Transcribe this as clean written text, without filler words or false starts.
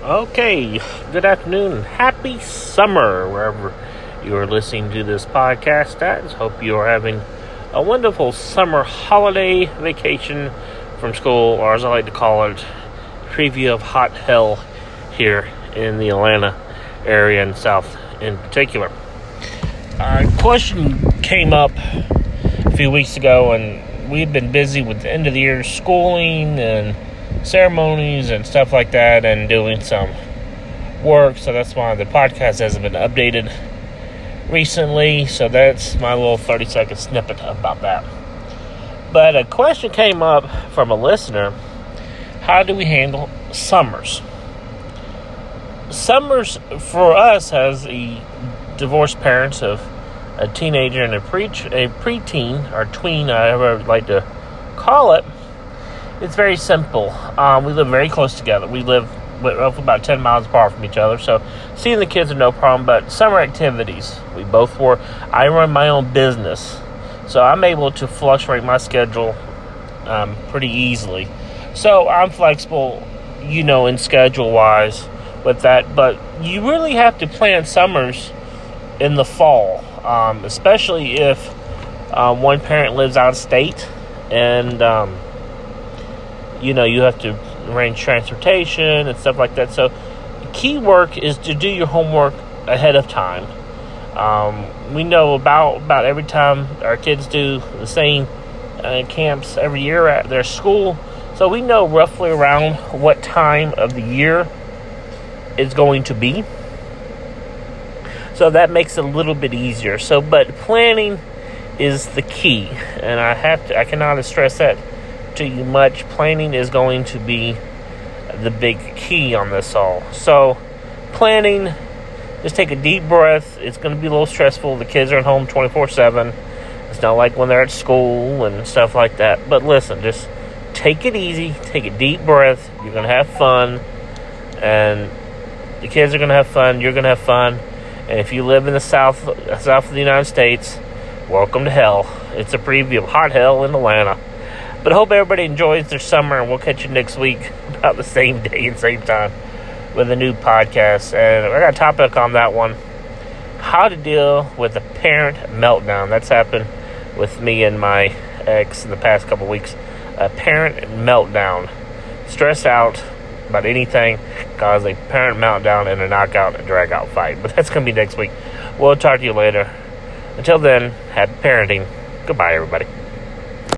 Okay, good afternoon. Happy summer, wherever you are listening to this podcast at. Hope you are having a wonderful summer holiday vacation from school, or as I like to call it, preview of hot hell here in the Atlanta area and South in particular. A question came up a few weeks ago, and we've been busy with the end of the year schooling and ceremonies and stuff like that, and doing some work, so that's why the podcast hasn't been updated recently. So that's my little 30-second snippet about that. But a question came up from a listener: how do we handle summers? Summers for us, as the divorced parents of a teenager and a preteen, or tween, however I'd like to call it, it's very simple. We live very close together. We live about 10 miles apart from each other, so seeing the kids are no problem. But summer activities, we both work. I run my own business, so I'm able to fluctuate my schedule pretty easily. So I'm flexible, in schedule-wise with that. But you really have to plan summers in the fall, especially if one parent lives out of state, and you have to arrange transportation and stuff like that. So key work is to do your homework ahead of time. We know about every time our kids do the same camps every year at their school. So we know roughly around what time of the year it's going to be. So that makes it a little bit easier. But planning is the key. And I cannot stress that to you much. Planning is going to be the big key on this all. So planning, just take a deep breath. It's going to be a little stressful. The kids are at home 24/7. It's not like when they're at school and stuff like that. But listen, just take it easy. Take a deep breath. You're going to have fun, and the kids are going to have fun. You're going to have fun. And if you live in the south of the United States, welcome to hell. It's a preview of hot hell in Atlanta. But I hope everybody enjoys their summer, and we'll catch you next week about the same day and same time with a new podcast. And I got a topic on that one: how to deal with a parent meltdown. That's happened with me and my ex in the past couple weeks. A parent meltdown. Stress out about anything, cause a parent meltdown and a knockout and drag-out fight. But that's going to be next week. We'll talk to you later. Until then, happy parenting. Goodbye, everybody.